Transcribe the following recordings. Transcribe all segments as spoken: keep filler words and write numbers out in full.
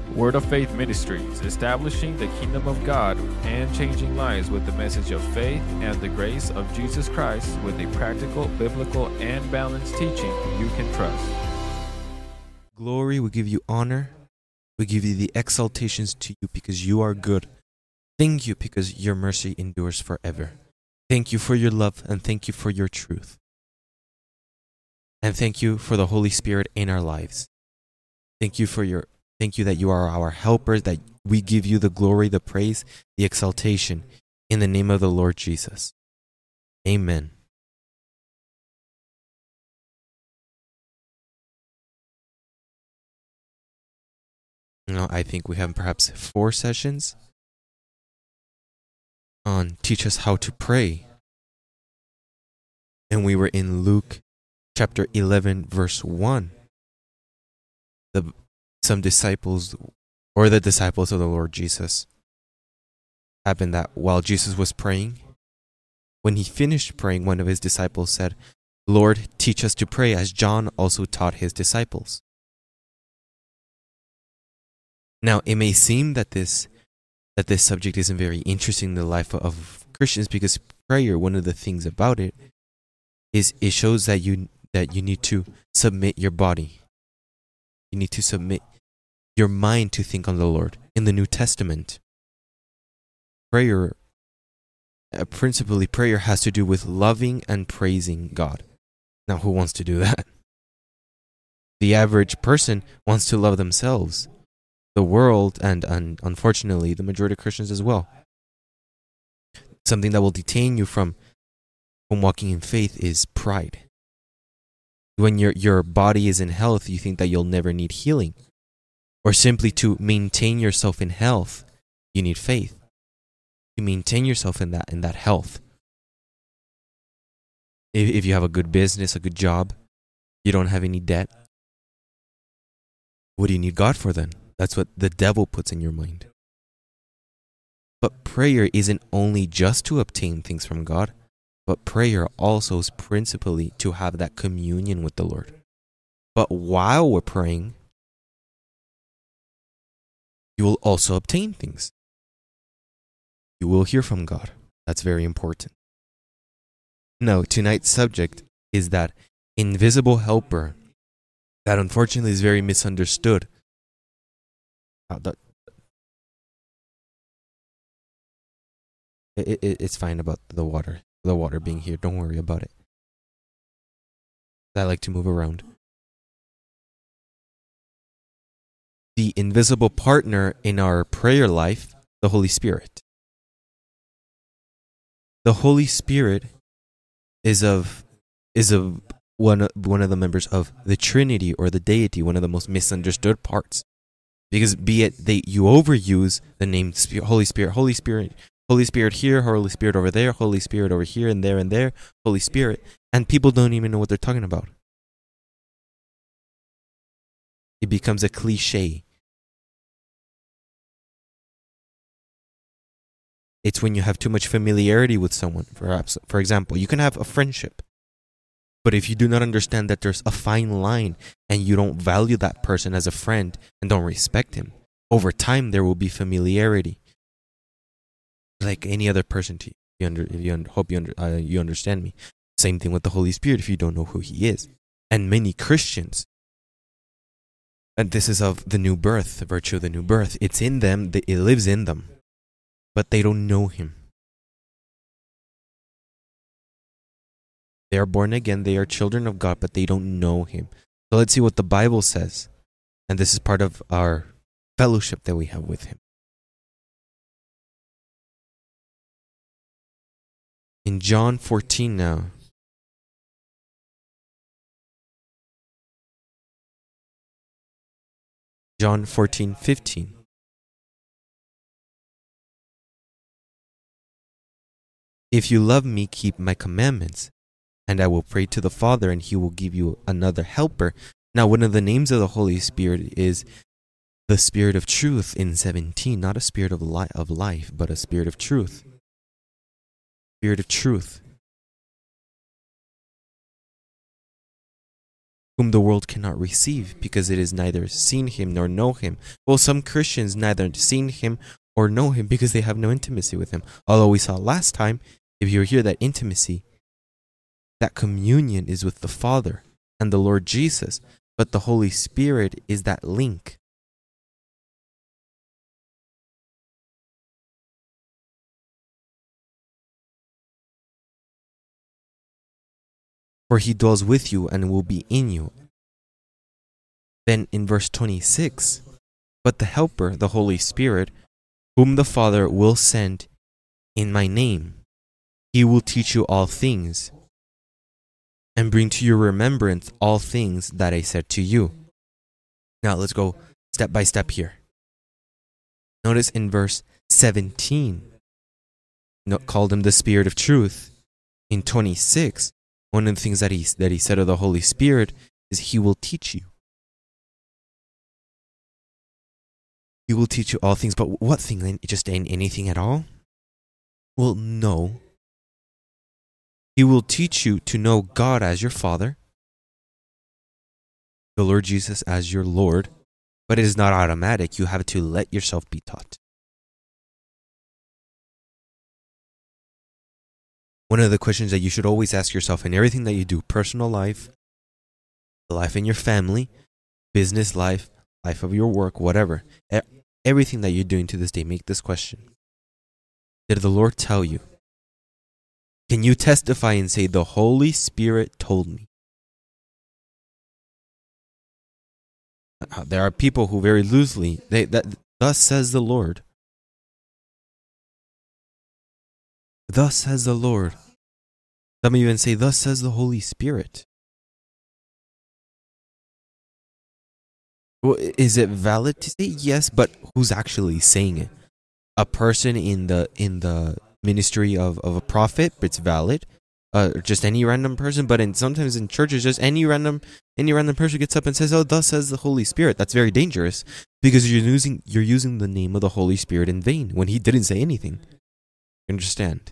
Word of Faith Ministries, establishing the kingdom of God and changing lives with the message of faith and the grace of Jesus Christ with a practical, biblical, and balanced teaching you can trust. Glory, we give you honor. We give you the exaltations to you because you are good. Thank you because your mercy endures forever. Thank you for your love and thank you for your truth. And thank you for the Holy Spirit in our lives. Thank you for your thank you that you are our helper, that we give you the glory, the praise, the exaltation in the name of the Lord Jesus. Amen. Now, I think we have perhaps four sessions on Teach Us How to Pray. And we were in Luke chapter eleven, verse one. The, some disciples, or the disciples of the Lord Jesus, happened that while Jesus was praying, when he finished praying, one of his disciples said, "Lord, teach us to pray as John also taught his disciples." Now, it may seem that this that this subject isn't very interesting in the life of Christians because prayer, one of the things about it, is it shows that you that you need to submit your body. You need to submit your mind to think on the Lord. In the New Testament, prayer, uh, principally prayer has to do with loving and praising God. Now, who wants to do that? The average person wants to love themselves, the world, and, and unfortunately, the majority of Christians as well. Something that will detain you from, from walking in faith is pride. When your, your body is in health, you think that you'll never need healing. Or simply to maintain yourself in health, you need faith. To maintain yourself in that, in that health. If, if you have a good business, a good job, you don't have any debt, what do you need God for then? That's what the devil puts in your mind. But prayer isn't only just to obtain things from God, but prayer also is principally to have that communion with the Lord. But while we're praying, you will also obtain things. You will hear from God. That's very important. Now, tonight's subject is that invisible helper that unfortunately is very misunderstood. Uh, that, it, it, it's fine about the water, the water being here. Don't worry about it. I like to move around. The invisible partner in our prayer life, the Holy Spirit. The Holy Spirit is of is of one one of the members of the Trinity or the Deity, one of the most misunderstood parts. Because be it they you overuse the name Holy Spirit, Holy Spirit, Holy Spirit here, Holy Spirit over there, Holy Spirit over here and there and there, Holy Spirit, and people don't even know what they're talking about. It becomes a cliche. It's when you have too much familiarity with someone. Perhaps, for example, you can have a friendship, but if you do not understand that there's a fine line and you don't value that person as a friend and don't respect him, over time there will be familiarity. Like any other person to you. You under, if you under, hope you, under, uh, you understand me. Same thing with the Holy Spirit if you don't know who he is. And many Christians, and this is of the new birth, the virtue of the new birth, it's in them, it lives in them, but they don't know him. They are born again, they are children of God, but they don't know him. So let's see what the Bible says. And this is part of our fellowship that we have with him. In John fourteen now. John fourteen fifteen. If you love me, keep my commandments, and I will pray to the Father, and he will give you another helper. Now, one of the names of the Holy Spirit is the Spirit of Truth in seventeen, not a spirit of, li- of life, but a spirit of truth. Spirit of truth. whom the world cannot receive, because it has neither seen him nor know him. Well, some Christians neither seen him or know him because they have no intimacy with him. Although we saw last time, if you were here, that intimacy, that communion is with the Father and the Lord Jesus, but the Holy Spirit is that link. For he dwells with you and will be in you. Then in verse twenty-six, but the Helper, the Holy Spirit, whom the Father will send in my name, he will teach you all things and bring to your remembrance all things that I said to you. Now let's go step by step here. Notice in verse seventeen, called him the Spirit of truth. In twenty-six, one of the things that he, that he said of the Holy Spirit is he will teach you. He will teach you all things, but what thing? Just anything at all? Well, no. He will teach you to know God as your Father, the Lord Jesus as your Lord, but it is not automatic. You have to let yourself be taught. One of the questions that you should always ask yourself in everything that you do, personal life, life in your family, business life, life of your work, whatever, everything that you're doing to this day, make this question. Did the Lord tell you? Can you testify and say, the Holy Spirit told me? There are people who very loosely, they that thus says the Lord. Thus says the Lord. Some even say, thus says the Holy Spirit. Well, is it valid to say yes, but who's actually saying it? A person in the in the ministry of, of a prophet, it's valid. Uh, just any random person, but in sometimes in churches, just any random any random person gets up and says, "Oh, thus says the Holy Spirit." That's very dangerous because you're using you're using the name of the Holy Spirit in vain when He didn't say anything. You understand?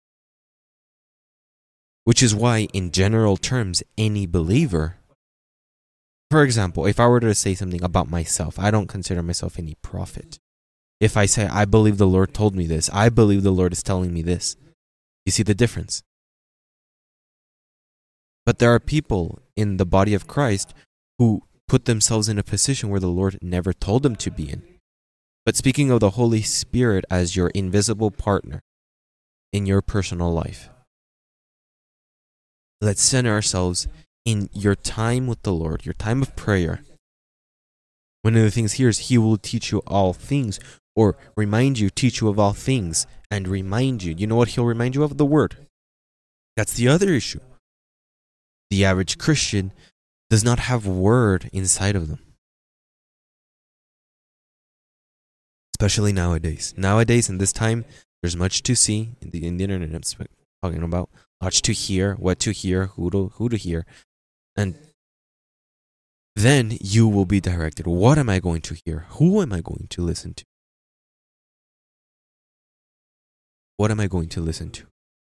Which is why, in general terms, any believer, for example, if I were to say something about myself, I don't consider myself any prophet. If I say, I believe the Lord told me this, I believe the Lord is telling me this. You see the difference? But there are people in the body of Christ who put themselves in a position where the Lord never told them to be in. But speaking of the Holy Spirit as your invisible partner in your personal life, let's center ourselves in your time with the Lord, your time of prayer. One of the things here is He will teach you all things, or remind you, teach you of all things, and remind you. You know what He'll remind you of? The Word. That's the other issue. The average Christian does not have Word inside of them. Especially nowadays. Nowadays, in this time, there's much to see in the, in the internet. I'm talking about much to hear, what to hear, who to who to hear, and then you will be directed. What am I going to hear? Who am I going to listen to? What am I going to listen to?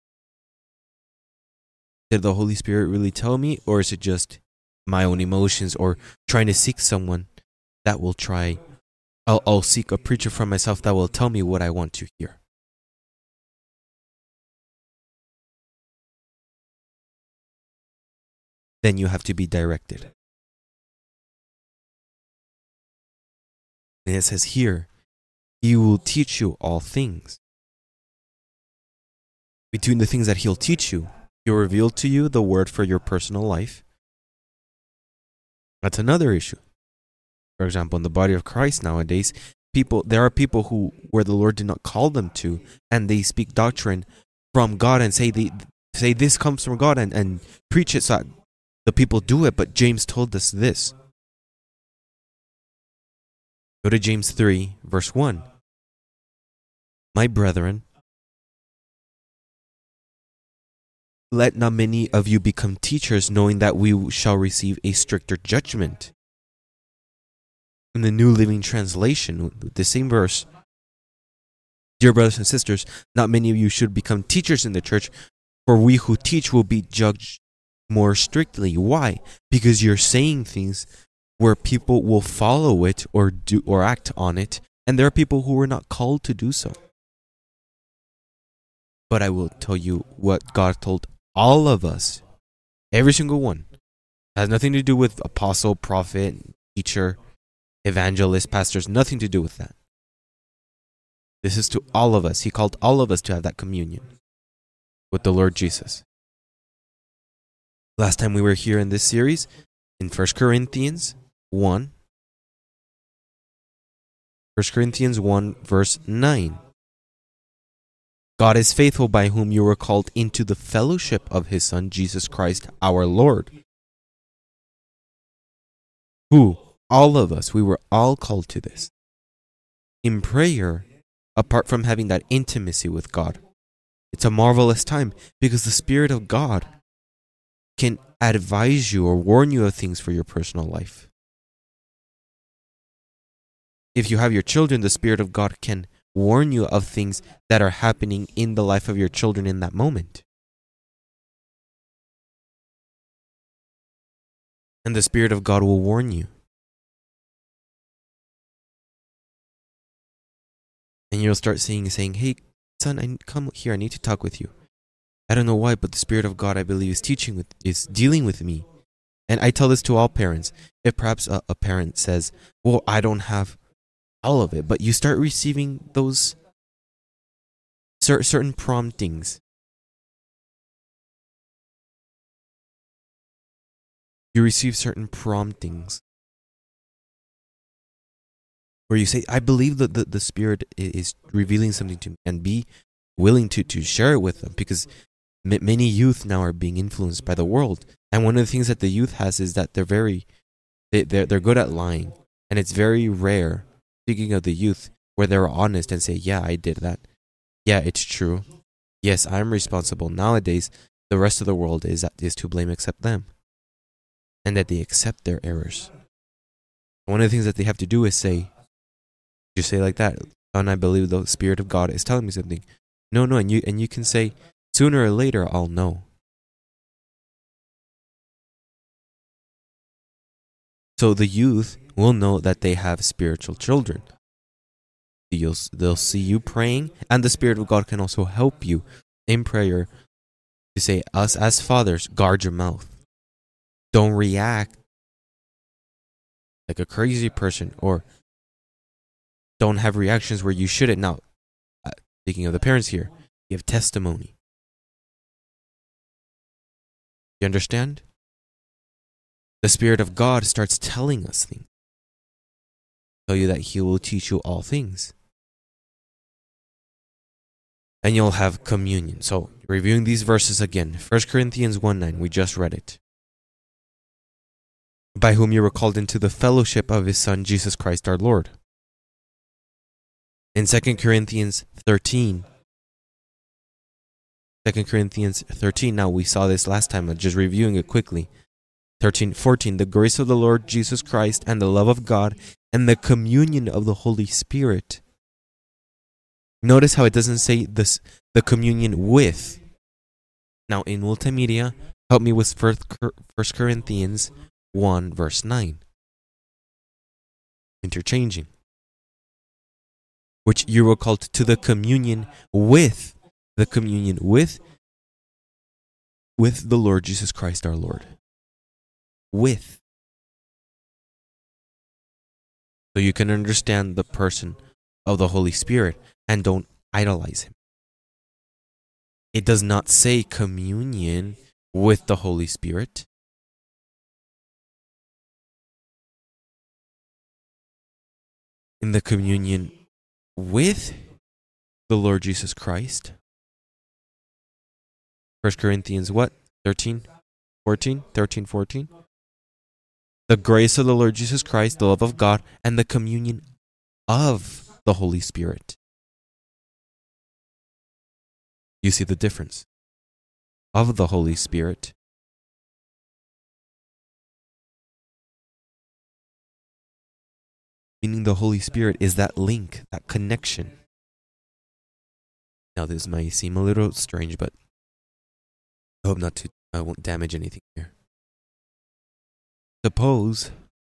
Did the Holy Spirit really tell me, or is it just my own emotions, or trying to seek someone that will try? I'll, I'll seek a preacher for myself that will tell me what I want to hear. Then you have to be directed. And it says here, He will teach you all things. Between the things that He'll teach you, He'll reveal to you the Word for your personal life. That's another issue. For example, in the body of Christ nowadays, people there are people who, where the Lord did not call them to, and they speak doctrine from God and say they say this comes from God and, and preach it so that the people do it. But James told us this. Go to James three, verse one. My brethren, let not many of you become teachers, knowing that we shall receive a stricter judgment. In the New Living Translation, the same verse, dear brothers and sisters, not many of you should become teachers in the church, for we who teach will be judged more strictly. Why? Because you're saying things where people will follow it or do or act on it, and there are people who are not called to do so. But I will tell you what God told all of us, every single one. It has nothing to do with apostle, prophet, teacher, evangelist, pastors, nothing to do with that. This is to all of us. He called all of us to have that communion with the Lord Jesus. Last time we were here in this series, in First Corinthians one, First Corinthians one, verse nine. God is faithful, by whom you were called into the fellowship of his Son, Jesus Christ, our Lord. Who? All of us. We were all called to this. In prayer, apart from having that intimacy with God, it's a marvelous time because the Spirit of God can advise you or warn you of things for your personal life. If you have your children, the Spirit of God can warn you of things that are happening in the life of your children in that moment. And the Spirit of God will warn you. And you'll start seeing, saying, hey, son, I come here, I need to talk with you. I don't know why, but the Spirit of God, I believe, is teaching with, is dealing with me. And I tell this to all parents. If perhaps a, a parent says, well, I don't have all of it, but you start receiving those cer- certain promptings. You receive certain promptings where you say, I believe that the, the Spirit is revealing something to me, and be willing to, to share it with them, because m- many youth now are being influenced by the world. And one of the things that the youth has is that they're very, they, they're, they're good at lying. And it's very rare, speaking of the youth, where they're honest and say, yeah, I did that. Yeah, it's true. Yes, I'm responsible. Nowadays, the rest of the world is, is to blame except them. And that they accept their errors. One of the things that they have to do is say, you say like that, and I believe the Spirit of God is telling me something. No, no, and you and you can say, sooner or later I'll know. So the youth will know that they have spiritual children. You'll, they'll see you praying, and the Spirit of God can also help you in prayer to say, us as fathers, guard your mouth. Don't react like a crazy person, or don't have reactions where you shouldn't. Now, uh, speaking of the parents here, you have testimony. You understand? The Spirit of God starts telling us things. Tell you that He will teach you all things. And you'll have communion. So, reviewing these verses again. First Corinthians one nine, we just read it. By whom you were called into the fellowship of His Son, Jesus Christ our Lord. In Second Corinthians thirteen, Second Corinthians thirteen, now we saw this last time, I'm just reviewing it quickly. thirteen fourteen, the grace of the Lord Jesus Christ and the love of God and the communion of the Holy Spirit. Notice how it doesn't say this, the communion with. Now in multimedia, help me with First Corinthians one verse nine. Interchanging. Which you were called to the communion with, the communion with, with the Lord Jesus Christ our Lord. With. So you can understand the person of the Holy Spirit and don't idolize Him. It does not say communion with the Holy Spirit. In the communion with the Lord Jesus Christ. First Corinthians what? thirteen? fourteen? thirteen, fourteen? The grace of the Lord Jesus Christ, the love of God, and the communion of the Holy Spirit. You see the difference? Of the Holy Spirit. Meaning the Holy Spirit is that link, that connection. Now this might seem a little strange, but I hope not to I won't damage anything here. Suppose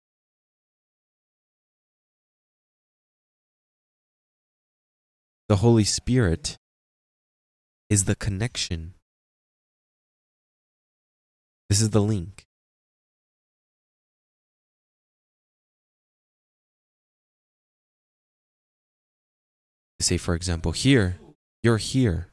the Holy Spirit is the connection. This is the link. Say, for example, here, you're here.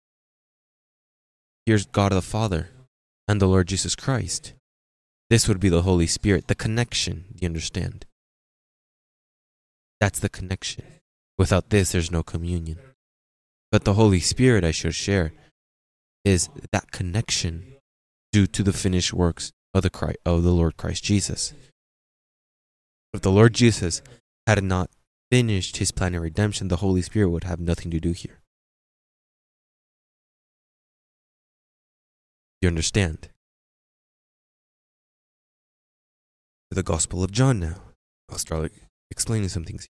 Here's God the Father and the Lord Jesus Christ. This would be the Holy Spirit, the connection, do you understand? That's the connection. Without this, there's no communion. But the Holy Spirit, I should share, is that connection due to the finished works of the, Christ, of the Lord Christ Jesus. If the Lord Jesus had not finished his plan of redemption, the Holy Spirit would have nothing to do here. You understand? The Gospel of John now. I'll start explaining some things.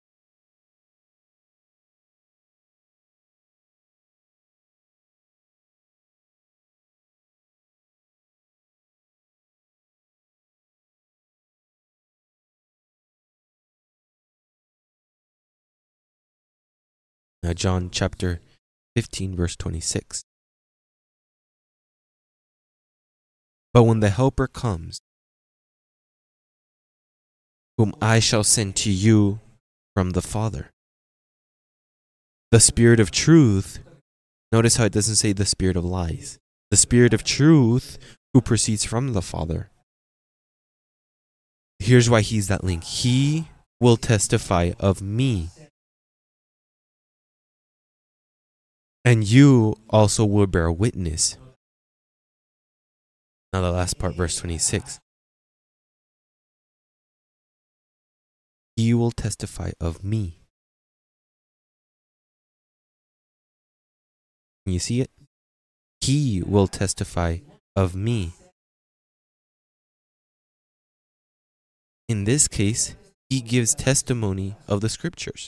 Now, John chapter fifteen, verse twenty-six. But when the Helper comes, whom I shall send to you from the Father, the Spirit of truth, notice how it doesn't say the spirit of lies, the Spirit of truth who proceeds from the Father. Here's why he's that link. He will testify of me. And you also will bear witness. Now the last part, verse twenty-six. He will testify of me. Can you see it? He will testify of me. In this case, he gives testimony of the scriptures.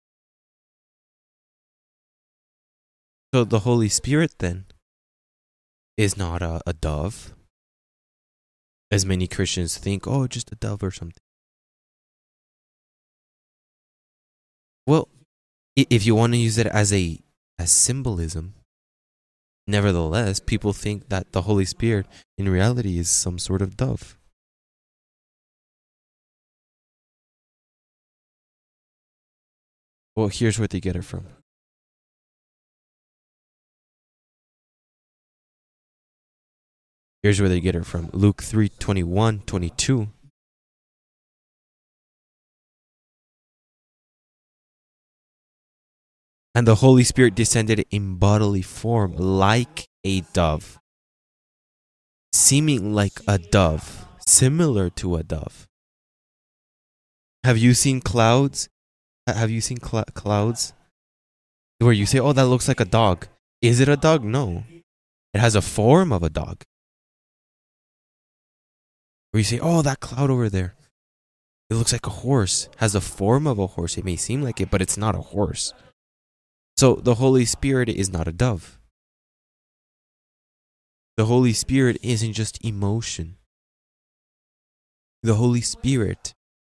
So the Holy Spirit then is not a, a dove, as many Christians think, oh, just a dove or something. Well, if you want to use it as a as symbolism, nevertheless, people think that the Holy Spirit in reality is some sort of dove. Well, here's where they get it from. Here's where they get it from. Luke three, twenty-one, twenty-two. And the Holy Spirit descended in bodily form like a dove, seeming like a dove, similar to a dove. Have you seen clouds? Have you seen cl- clouds where you say, oh, that looks like a dog? Is it a dog? No. It has a form of a dog. Or you say, oh, that cloud over there, it looks like a horse, has a form of a horse. It may seem like it, but it's not a horse. So the Holy Spirit is not a dove. The Holy Spirit isn't just emotion. The Holy Spirit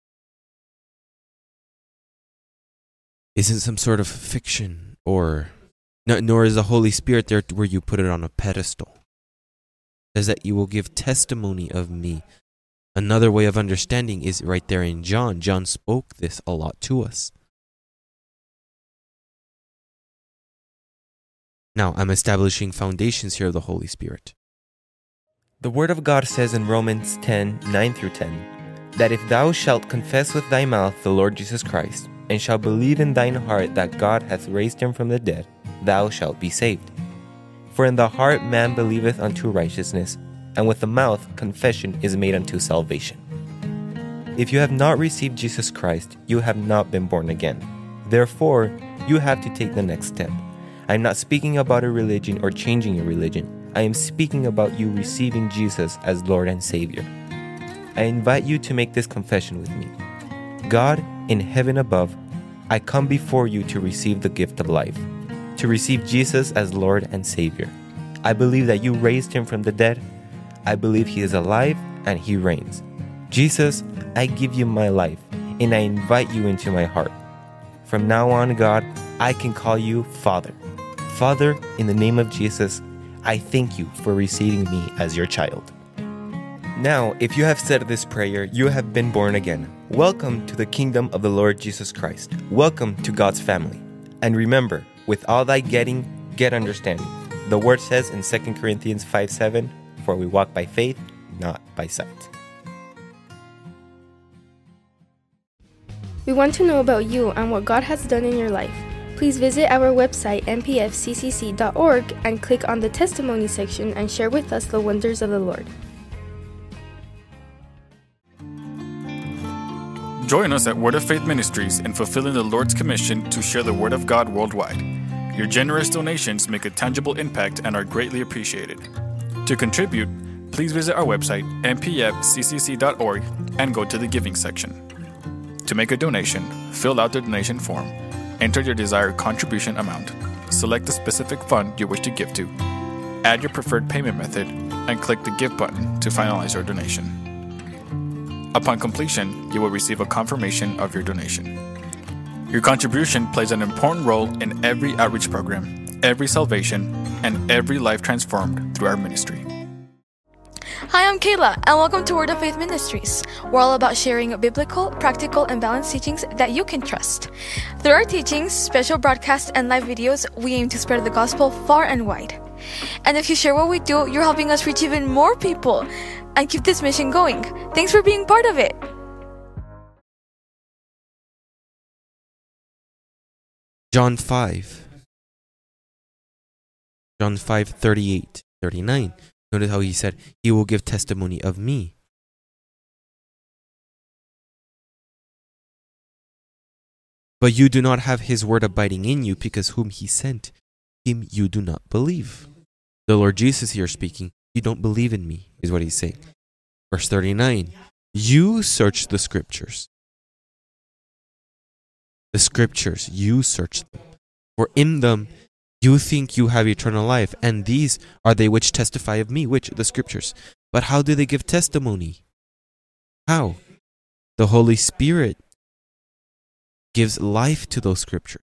isn't some sort of fiction, or nor is the Holy Spirit there where you put it on a pedestal. It says that you will give testimony of me. Another way of understanding is right there in John. John spoke this a lot to us. Now, I'm establishing foundations here of the Holy Spirit. The Word of God says in Romans ten, nine through ten, that if thou shalt confess with thy mouth the Lord Jesus Christ, and shalt believe in thine heart that God hath raised him from the dead, thou shalt be saved. For in the heart man believeth unto righteousness, and with the mouth confession is made unto salvation. If you have not received Jesus Christ, you have not been born again. Therefore, you have to take the next step. I am not speaking about a religion or changing your religion. I am speaking about you receiving Jesus as Lord and Savior. I invite you to make this confession with me. God, in heaven above, I come before you to receive the gift of life, to receive Jesus as Lord and Savior. I believe that you raised him from the dead. I believe he is alive and he reigns. Jesus, I give you my life and I invite you into my heart. From now on, God, I can call you Father. Father, in the name of Jesus, I thank you for receiving me as your child. Now, if you have said this prayer, you have been born again. Welcome to the kingdom of the Lord Jesus Christ. Welcome to God's family. And remember, with all thy getting, get understanding. The word says in Second Corinthians five seven, for we walk by faith, not by sight. We want to know about you and what God has done in your life. Please visit our website m p f c c c dot org and click on the testimony section and share with us the wonders of the Lord. Join us at Word of Faith Ministries in fulfilling the Lord's commission to share the Word of God worldwide. Your generous donations make a tangible impact and are greatly appreciated. To contribute, please visit our website m p f c c c dot org and go to the giving section. To make a donation, fill out the donation form, enter your desired contribution amount, select the specific fund you wish to give to, add your preferred payment method, and click the Give button to finalize your donation. Upon completion, you will receive a confirmation of your donation. Your contribution plays an important role in every outreach program, every salvation, and every life transformed through our ministry. Hi, I'm Kayla, and welcome to Word of Faith Ministries. We're all about sharing biblical, practical, and balanced teachings that you can trust. Through our teachings, special broadcasts, and live videos, we aim to spread the gospel far and wide. And if you share what we do, you're helping us reach even more people and keep this mission going. Thanks for being part of it. John five. John five, thirty-eight, thirty-nine. Notice how he said, he will give testimony of me. But you do not have his word abiding in you, because whom he sent, him you do not believe. The Lord Jesus here speaking, you don't believe in me, is what he's saying. Verse thirty-nine, you search the scriptures. The scriptures, you search them. For in them you think you have eternal life, and these are they which testify of me, which? The scriptures. But how do they give testimony? How? The Holy Spirit gives life to those scriptures.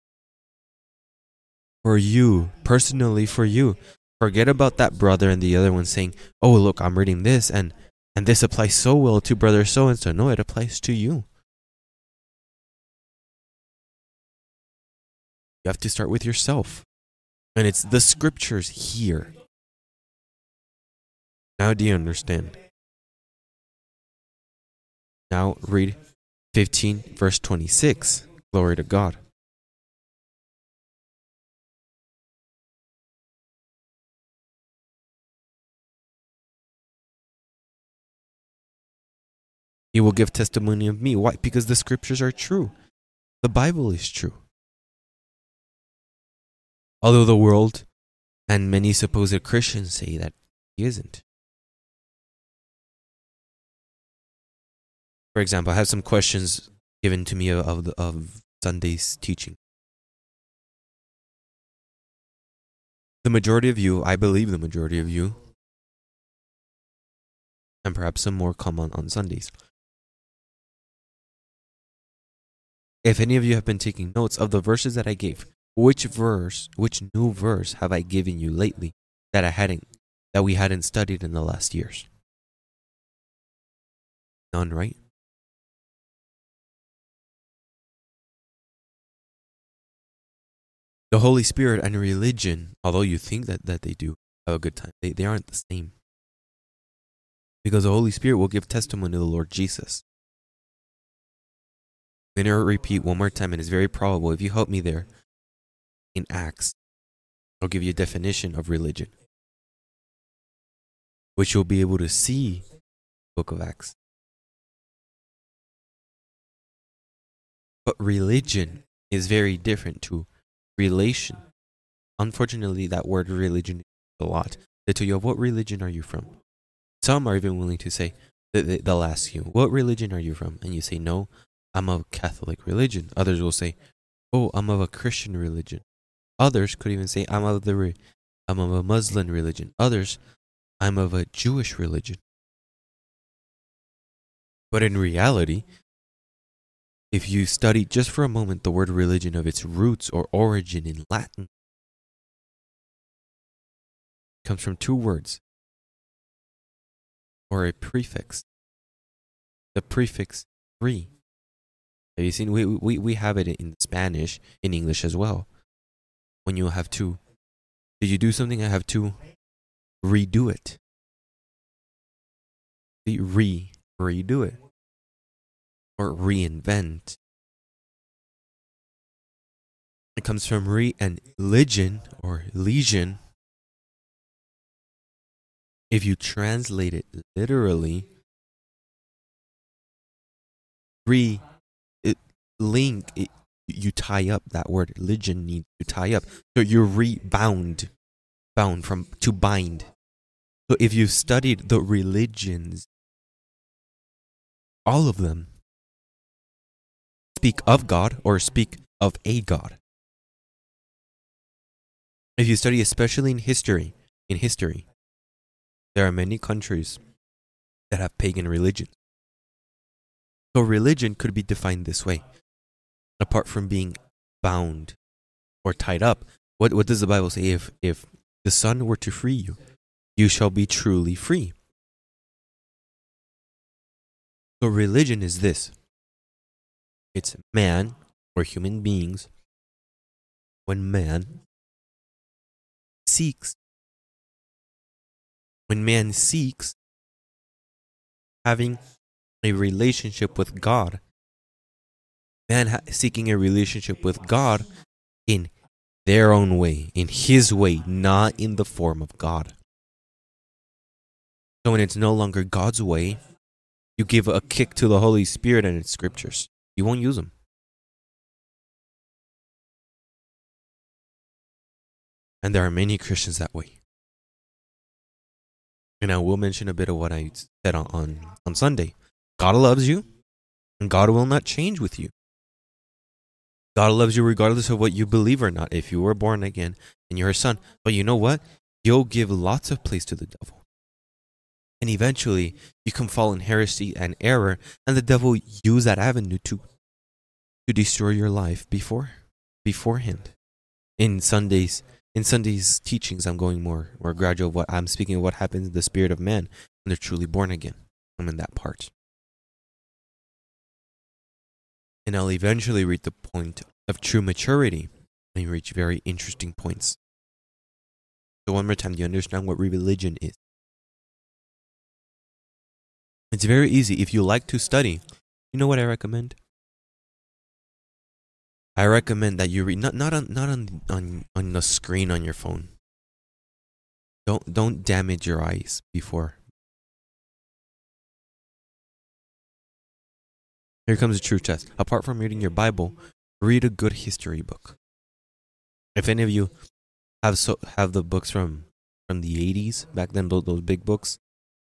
For you, personally for you. Forget about that brother and the other one saying, oh, look, I'm reading this, and, and this applies so well to brother so-and-so. No, it applies to you. You have to start with yourself. And it's the scriptures here. Now do you understand? Now read fifteen, verse twenty-six. Glory to God. He will give testimony of me. Why? Because the scriptures are true. The Bible is true. Although the world and many supposed Christians say that he isn't. For example, I have some questions given to me of, the, of Sunday's teaching. The majority of you, I believe the majority of you, and perhaps some more come on on Sundays. If any of you have been taking notes of the verses that I gave, which verse, which new verse have I given you lately that I hadn't, that we hadn't studied in the last years? None, right? The Holy Spirit and religion, although you think that, that they do have a good time, they, they aren't the same. Because the Holy Spirit will give testimony to the Lord Jesus. I'm going to repeat one more time, and it's very probable, if you help me there, in Acts, I'll give you a definition of religion, which you'll be able to see in the book of Acts. But religion is very different to relation. Unfortunately, that word religion is a lot. They tell you, what religion are you from? Some are even willing to say, that they'll ask you, what religion are you from? And you say, no, I'm of Catholic religion. Others will say, oh, I'm of a Christian religion. Others could even say, I'm of the, I'm of a Muslim religion. Others I'm of a Jewish religion. But in reality, if you study just for a moment the word religion of its roots or origin in Latin, it comes from two words or a prefix. The prefix re. Have you seen? We, we, we have it in Spanish, in English as well. When you have to, did you do something? I have to redo it. The re, redo it. Or reinvent. It comes from re and legion or legion. If you translate it literally, re, it, link, it, you tie up. That word legion needs to tie up. So you're rebound, bound from to bind. So if you've studied the religions, all of them speak of God or speak of a God. If you study, especially in history, in history, there are many countries that have pagan religions. So religion could be defined this way. Apart from being bound or tied up, what, what does the Bible say? If, if the Son were to free you, you shall be truly free. So religion is this. It's man or human beings. When man seeks, when man seeks having a relationship with God, man ha- seeking a relationship with God in their own way, in his way, not in the form of God. So when it's no longer God's way, you give a kick to the Holy Spirit and its scriptures. You won't use them. And there are many Christians that way. And I will mention a bit of what I said on, on, on Sunday. God loves you, and God will not change with you. God loves you regardless of what you believe or not. If you were born again and you're a son. But you know what? You'll give lots of place to the devil. And eventually, you can fall in heresy and error, and the devil use that avenue to, to destroy your life before, beforehand. In Sundays, in Sunday's teachings, I'm going more, more gradual. What I'm speaking of what happens in the spirit of man when they're truly born again. I'm in that part. And I'll eventually reach the point of true maturity and you reach very interesting points. So one more time, do you understand what religion is? It's very easy. If you like to study, you know what I recommend? I recommend that you read not not on not on on, on the screen on your phone. Don't don't damage your eyes before. Here comes the true test. Apart from reading your Bible, read a good history book. If any of you have so have the books from from the eighties, back then, those, those big books,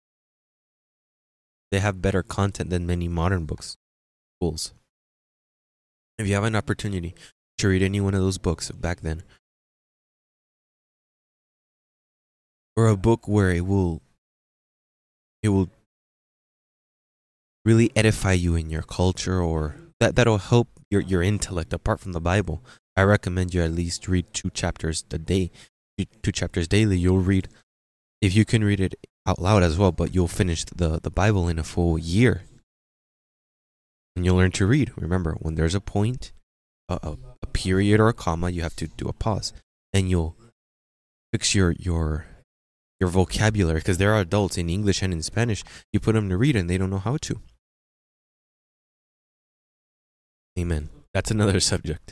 they have better content than many modern books, schools. If you have an opportunity to read any one of those books back then, or a book where it will, it will really edify you in your culture, or that that'll help your your intellect. Apart from the Bible, I recommend you at least read two chapters a day, two chapters daily. You'll read, if you can read it out loud as well, but you'll finish the, the Bible in a full year. And you'll learn to read. Remember, when there's a point, a, a, a period or a comma, you have to do a pause. And you'll fix your your your vocabulary, because there are adults in English and in Spanish, you put them to read and they don't know how to. Amen. That's another subject.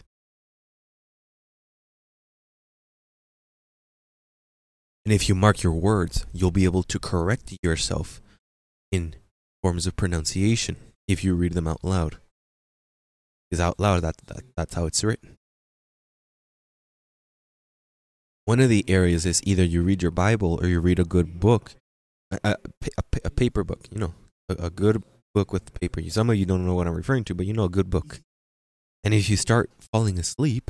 And if you mark your words, you'll be able to correct yourself in forms of pronunciation if you read them out loud. Because out loud, that, that that's how it's written. One of the areas is either you read your Bible or you read a good book, a, a, a, a paper book, you know, a, a good book with paper. Some of you don't know what I'm referring to, but you know, a good book. And if you start falling asleep,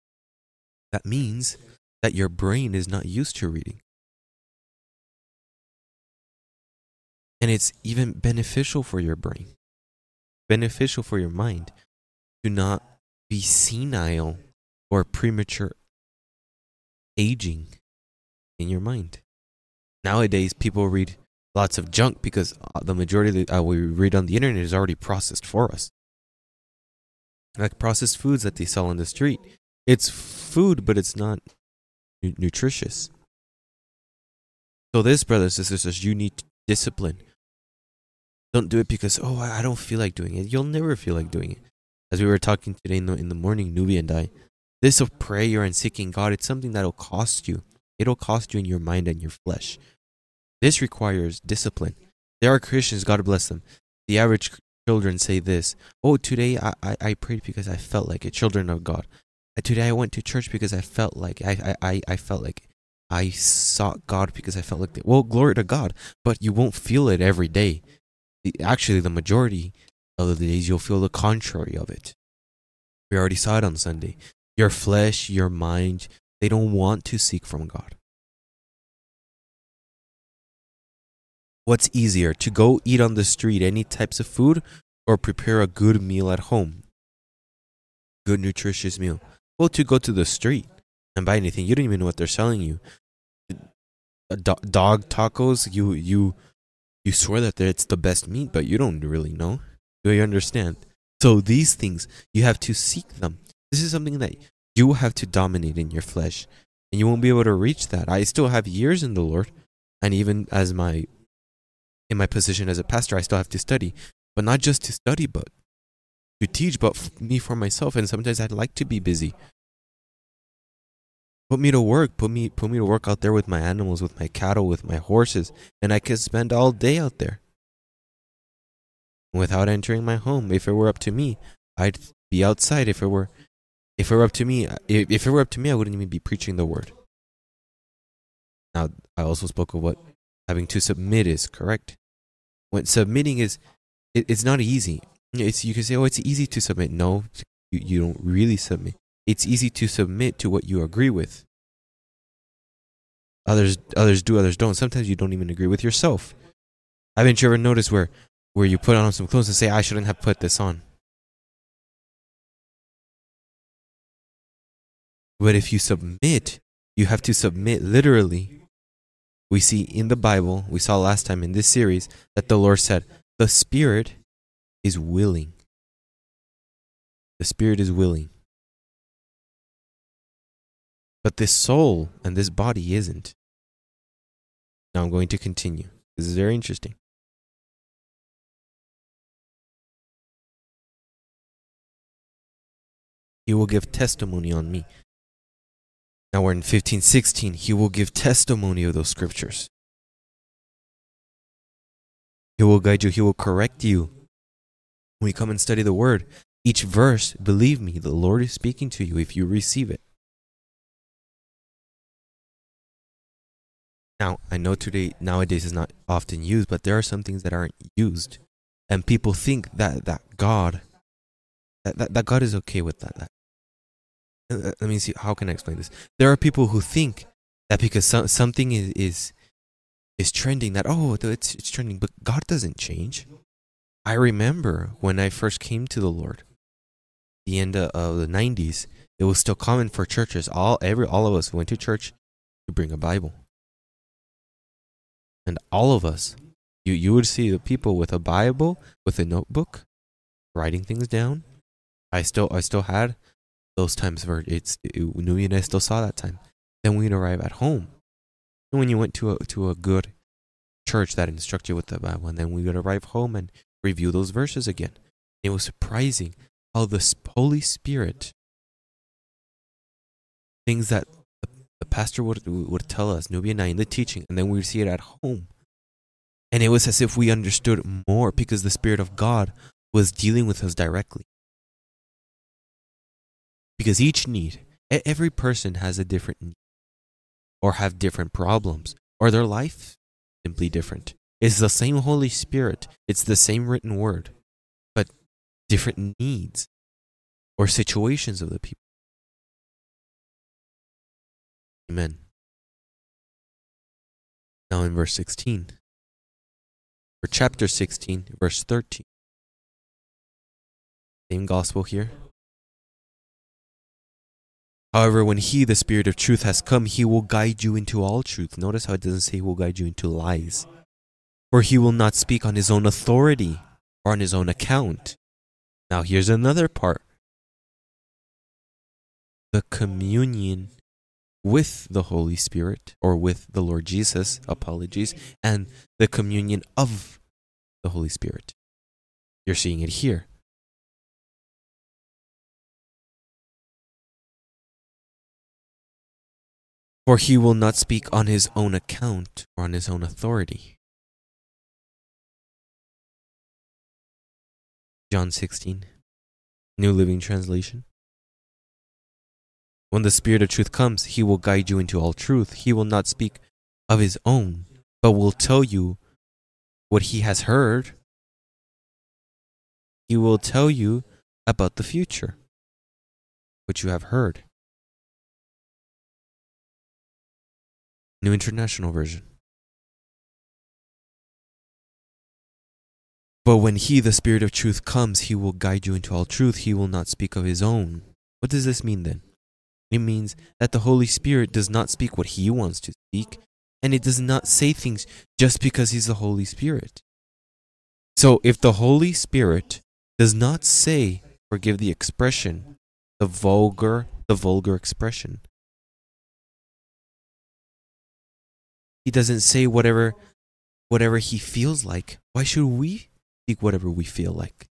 that means that your brain is not used to reading. And it's even beneficial for your brain, beneficial for your mind to not be senile or premature aging in your mind. Nowadays, people read lots of junk because the majority of the, uh, we read on the internet is already processed for us. Like processed foods that they sell on the street. It's food, but it's not nu- nutritious. So this, brothers and sisters, you need discipline. Don't do it because, oh, I don't feel like doing it. You'll never feel like doing it. As we were talking today in the, in the morning, Nubia and I, this of prayer and seeking God, it's something that'll cost you. It'll cost you in your mind and your flesh. This requires discipline. There are Christians, God bless them. The average children say this, oh, today I, I, I prayed because I felt like it, children of God. Today I went to church because I felt like I, I, I felt like I sought God because I felt like that. Well, glory to God, but you won't feel it every day. Actually, the majority of the days you'll feel the contrary of it. We already saw it on Sunday. Your flesh, your mind, they don't want to seek from God. What's easier, to go eat on the street any types of food or prepare a good meal at home? Good nutritious meal. Well, to go to the street and buy anything, you don't even know what they're selling you. Do- dog tacos, you you you swear that it's the best meat, but you don't really know. Do you understand? So these things, you have to seek them. This is something that you will have to dominate in your flesh, and you won't be able to reach that. I still have years in the Lord, and even as my in my position as a pastor, I still have to study, but not just to study, but to teach, but f- me for myself. And sometimes I'd like to be busy. Put me to work. Put me put me to work out there with my animals, with my cattle, with my horses, and I could spend all day out there without entering my home. If it were up to me, I'd be outside. If it were, if it were up to me, if, if it were up to me, I wouldn't even be preaching the word. Now, I also spoke of what having to submit is, correct? When submitting is, it, it's not easy. It's you can say, oh, it's easy to submit. No, you, you don't really submit. It's easy to submit to what you agree with. Others, others do, others don't. Sometimes you don't even agree with yourself. Haven't you ever noticed where, where you put on some clothes and say, I shouldn't have put this on? But if you submit, you have to submit literally. We see in the Bible, we saw last time in this series, that the Lord said, the Spirit is willing. The Spirit is willing. But this soul and this body isn't. Now I'm going to continue. This is very interesting. He will give testimony on me. Now we're in fifteen sixteen. He will give testimony of those scriptures. He will guide you. He will correct you. When you come and study the word, each verse, believe me, the Lord is speaking to you if you receive it. Now, I know today, nowadays is not often used, but there are some things that aren't used. And people think that, that God, that, that, that God is okay with that. that. Let me see, how can I explain this? There are people who think that because some, something is, is is trending, that, oh, it's, it's trending, but God doesn't change. I remember when I first came to the Lord, the end of, of the nineties, it was still common for churches, all every all of us went to church to bring a Bible. And all of us, you, you would see the people with a Bible, with a notebook, writing things down. I still I still had those times where it's it, Nubia and I still saw that time. Then we'd arrive at home. And when you went to a to a good church that instructed you with the Bible, and then we would arrive home and review those verses again. It was surprising how the Holy Spirit, things that the, the pastor would would tell us, Nubia and I, in the teaching, and then we would see it at home. And it was as if we understood more because the Spirit of God was dealing with us directly. Because each need, every person has a different need, or have different problems, or their life simply different. It's the same Holy Spirit, it's the same written word, but different needs or situations of the people. Amen. Now in verse sixteen, or chapter sixteen, verse thirteen. Same gospel here. However, when he, the Spirit of truth, has come, he will guide you into all truth. Notice how it doesn't say he will guide you into lies. For he will not speak on his own authority or on his own account. Now here's another part. The communion with the Holy Spirit, or with the Lord Jesus, apologies, and the communion of the Holy Spirit. You're seeing it here. For he will not speak on his own account or on his own authority. John sixteen, New Living Translation. When the Spirit of truth comes, he will guide you into all truth. He will not speak of his own, but will tell you what he has heard. He will tell you about the future, what you have heard. New International Version. But when he, the Spirit of truth, comes, he will guide you into all truth. He will not speak of his own. What does this mean then? It means that the Holy Spirit does not speak what he wants to speak, and it does not say things just because he's the Holy Spirit. So if the Holy Spirit does not say, forgive the expression, the vulgar, the vulgar expression, he doesn't say whatever, whatever he feels like, why should we speak whatever we feel like?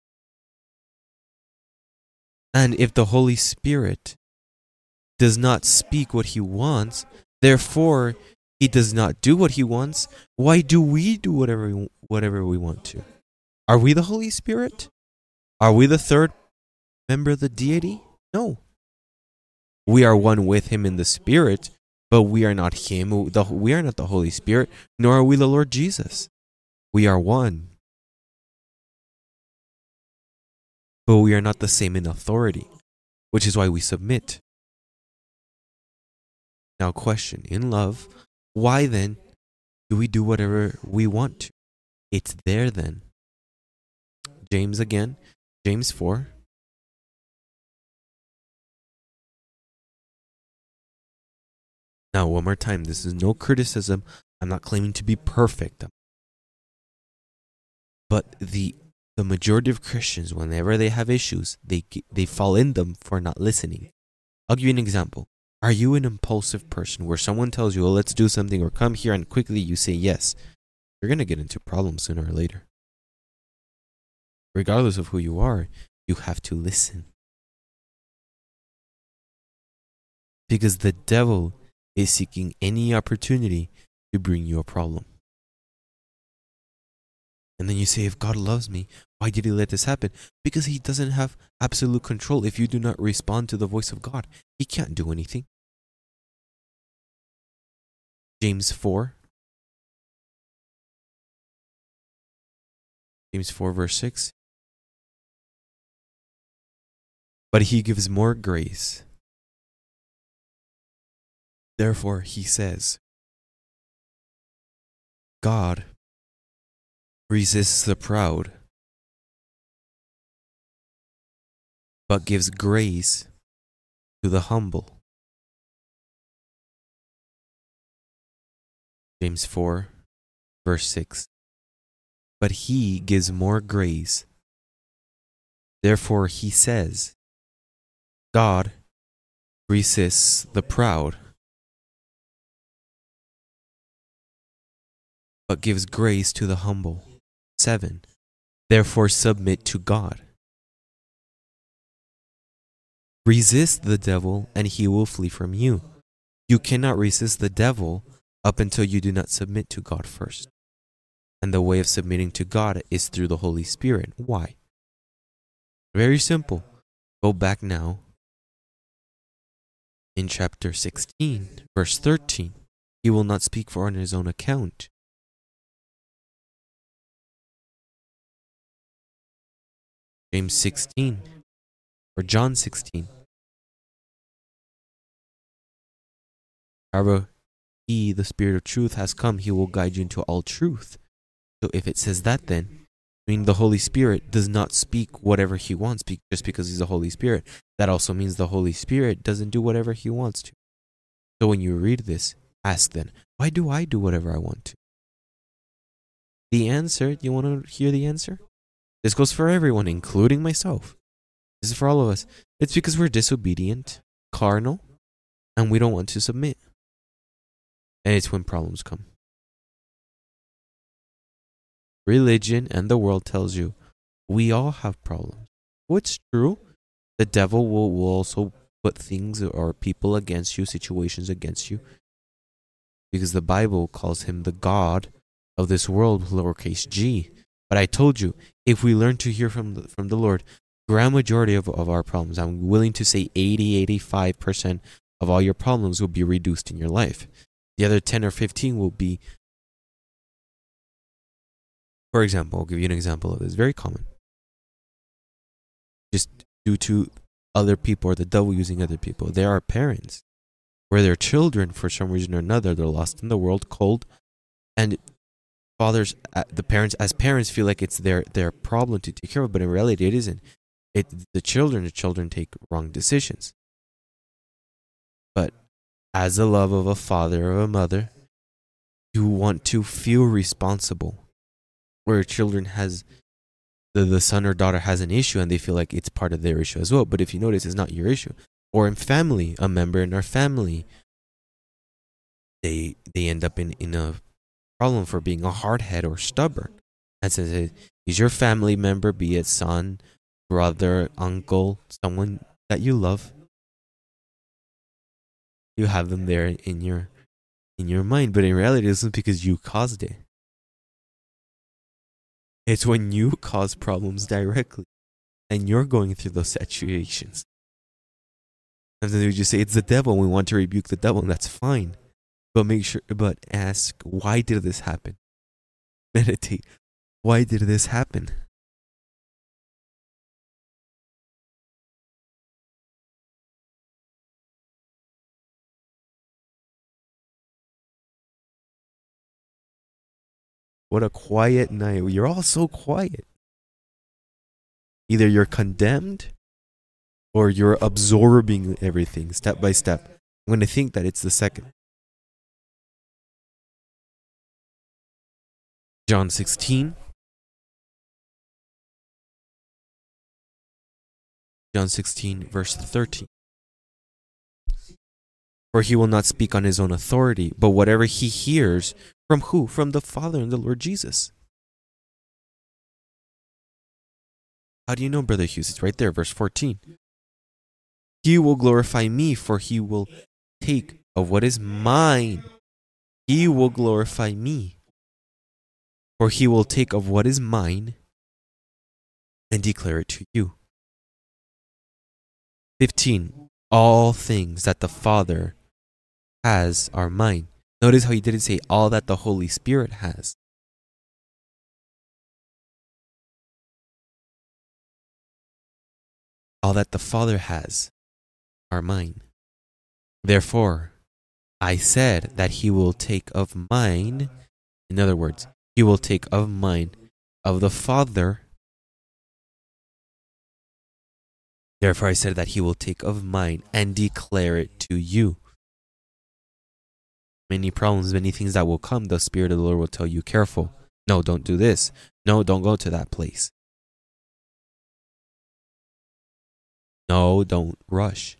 And if the Holy Spirit does not speak what he wants, therefore he does not do what he wants, why do we do whatever we, whatever we want to? Are we the Holy Spirit? Are we the third member of the deity? No. We are one with him in the Spirit, but we are not him. The, we are not the Holy Spirit, nor are we the Lord Jesus. We are one. But we are not the same in authority, which is why we submit. Now, question, in love, why then do we do whatever we want to? It's there then. James again, James four. Now, one more time, this is no criticism. I'm not claiming to be perfect. But the the majority of Christians, whenever they have issues, they they fall in them for not listening. I'll give you an example. Are you an impulsive person where someone tells you, oh, let's do something, or come here, and quickly you say yes? You're going to get into problems sooner or later. Regardless of who you are, you have to listen. Because the devil is seeking any opportunity to bring you a problem. And then you say, if God loves me, why did he let this happen? Because he doesn't have absolute control. If you do not respond to the voice of God, he can't do anything. James four. James four verse six. But he gives more grace. Therefore, he says, God resists the proud, but gives grace to the humble. James four, verse six. But he gives more grace. Therefore, he says, God resists the proud, but gives grace to the humble. seven. Therefore, submit to God. Resist the devil, and he will flee from you. You cannot resist the devil up until you do not submit to God first. And the way of submitting to God is through the Holy Spirit. Why? Very simple. Go back now in chapter sixteen, verse thirteen. He will not speak for on his own account. James sixteen, or John sixteen. However, he, the Spirit of truth, has come. He will guide you into all truth. So if it says that, then I mean the Holy Spirit does not speak whatever he wants be- just because he's the Holy Spirit. That also means the Holy Spirit doesn't do whatever he wants to. So when you read this, ask then, why do I do whatever I want to? The answer, you want to hear the answer? This goes for everyone, including myself. This is for all of us. It's because we're disobedient, carnal, and we don't want to submit. And it's when problems come. Religion and the world tells you we all have problems. What's true? The devil will, will also put things or people against you, situations against you. Because the Bible calls him the God of this world, lowercase g. But I told you, if we learn to hear from the, from the Lord, grand majority of, of our problems, I'm willing to say eighty, eighty-five percent of all your problems will be reduced in your life. The other ten or fifteen will be, for example, I'll give you an example of this, very common. Just due to other people or the devil using other people. There are parents where their children, for some reason or another, they're lost in the world, cold, and fathers, uh, the parents, as parents, feel like it's their, their problem to take care of, but in reality it isn't. It, the children, the children take wrong decisions. But as the love of a father or a mother, you want to feel responsible. Where children has, the, the son or daughter has an issue and they feel like it's part of their issue as well. But if you notice, it's not your issue. Or in family, a member in our family, they they end up in, in a problem for being a hardhead or stubborn. And says, is your family member, be it son, brother, uncle, someone that you love, you have them there in your in your mind, but in reality, it isn't because you caused it. It's when you cause problems directly, and you're going through those situations. And then we just say it's the devil, and we want to rebuke the devil, and that's fine. But make sure, but ask, why did this happen? Meditate. Why did this happen? What a quiet night. You're all so quiet. Either you're condemned or you're absorbing everything step by step. I'm going to think that it's the second. John sixteen. John sixteen, verse thirteen. For he will not speak on his own authority, but whatever he hears. From who? From the Father and the Lord Jesus. How do you know, Brother Hughes? It's right there, verse fourteen. He will glorify me, for he will take of what is mine. He will glorify me, for he will take of what is mine and declare it to you. fifteen. All things that the Father has are mine. Notice how he didn't say all that the Holy Spirit has. All that the Father has are mine. Therefore, I said that he will take of mine. In other words, he will take of mine, of the Father. Therefore, I said that he will take of mine and declare it to you. Many problems, many things that will come, the Spirit of the Lord will tell you, careful. No, don't do this. No, don't go to that place. No, don't rush.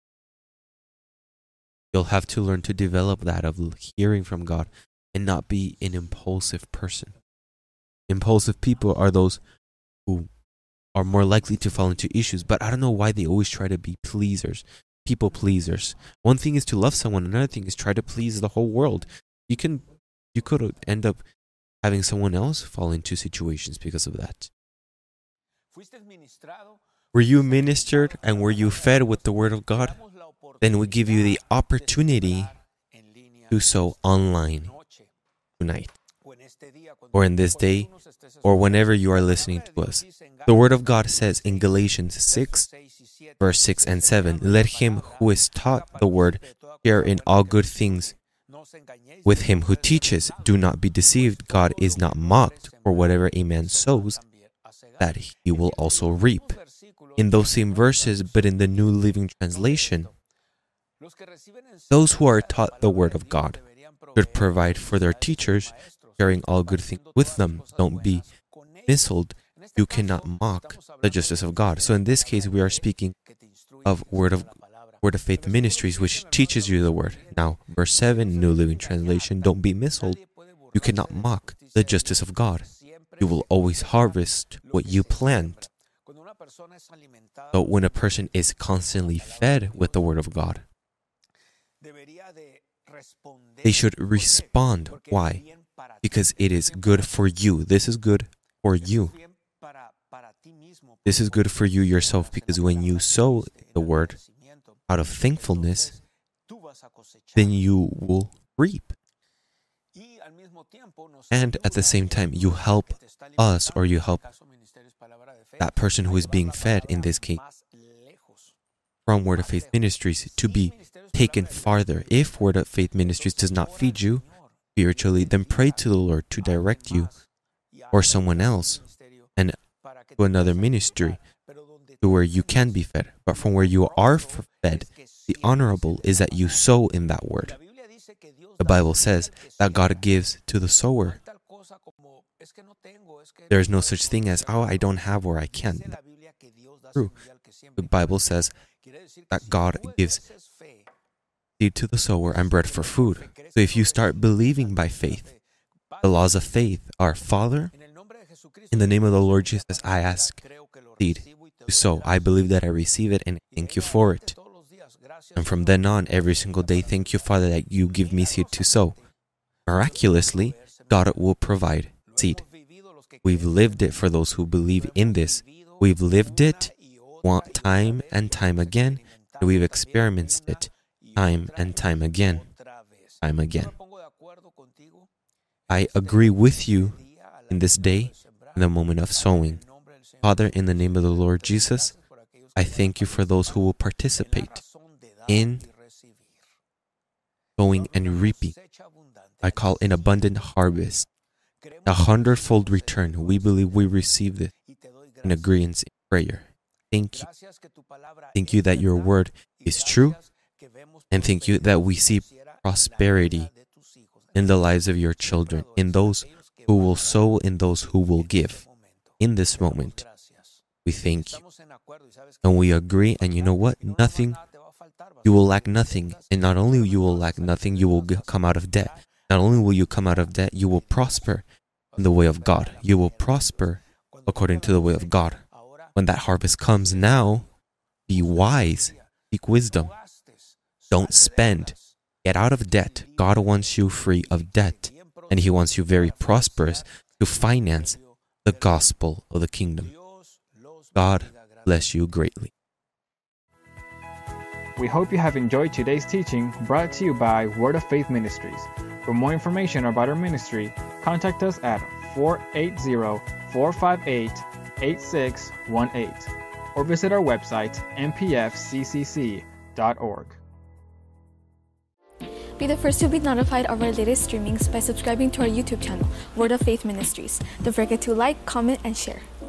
You'll have to learn to develop that of hearing from God and not be an impulsive person. Impulsive people are those who are more likely to fall into issues, but I don't know why they always try to be pleasers. People pleasers. One thing is to love someone, another thing is try to please the whole world. You can, you could end up having someone else fall into situations because of that. Were you ministered and were you fed with the Word of God? Then we give you the opportunity to sow online tonight, or in this day, or whenever you are listening to us. The Word of God says in Galatians six, verse six and seven, let him who is taught the Word share in all good things with him who teaches, do not be deceived. God is not mocked, for whatever a man sows, that he will also reap. In those same verses, but in the New Living Translation, those who are taught the Word of God should provide for their teachers, sharing all good things with them. Don't be misled. You cannot mock the justice of God. So in this case, we are speaking of Word of Word of Faith Ministries, which teaches you the Word. Now, verse seven, New Living Translation, don't be misled. You cannot mock the justice of God. You will always harvest what you plant. So when a person is constantly fed with the Word of God, they should respond. Why? Because it is good for you. This is good for you. This is good for you yourself, because when you sow the Word out of thankfulness, then you will reap. And at the same time, you help us, or you help that person who is being fed, in this case, from Word of Faith Ministries, to be taken farther. If Word of Faith Ministries does not feed you spiritually, then pray to the Lord to direct you, or someone else, and to another ministry, to where you can be fed. But from where you are fed, the honorable is that you sow in that Word. The Bible says that God gives to the sower. There is no such thing as, oh, I don't have or I can't. That's true. The Bible says that God gives seed to the sower and bread for food. So if you start believing by faith, the laws of faith are, Father, in the name of the Lord Jesus, I ask seed to sow. I believe that I receive it, and thank you for it. And from then on, every single day, thank you, Father, that you give me seed to sow. Miraculously, God will provide seed. We've lived it for those who believe in this. We've lived it time and time again, and we've experienced it time and time again. Time again. I agree with you in this day, in the moment of sowing. Father, in the name of the Lord Jesus, I thank you for those who will participate in sowing and reaping. I call an abundant harvest, a hundredfold return. We believe we receive this in agreement in prayer. Thank you. Thank you that your word is true, and thank you that we see prosperity in the lives of your children, in those who will sow, in those who will give. In this moment, we thank you. And we agree, and you know what? Nothing, you will lack nothing. And not only you will lack nothing, you will come out of debt. Not only will you come out of debt, you will prosper in the way of God. You will prosper according to the way of God. When that harvest comes now, be wise, seek wisdom. Don't spend. Get out of debt. God wants you free of debt, and He wants you very prosperous to finance the gospel of the kingdom. God bless you greatly. We hope you have enjoyed today's teaching, brought to you by Word of Faith Ministries. For more information about our ministry, contact us at four eight zero, four five eight, eight six one eight or visit our website, m p f c c c dot org. Be the first to be notified of our latest streamings by subscribing to our YouTube channel, Word of Faith Ministries. Don't forget to like, comment, and share.